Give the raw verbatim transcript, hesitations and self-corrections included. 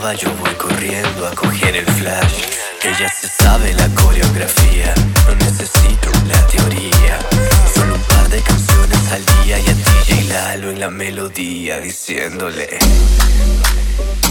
acaba yo voy corriendo a coger el flash. Ella se sabe la coreografía, no necesito la teoría. Solo un par de canciones al día y a D J Lalo en la melodía diciéndole: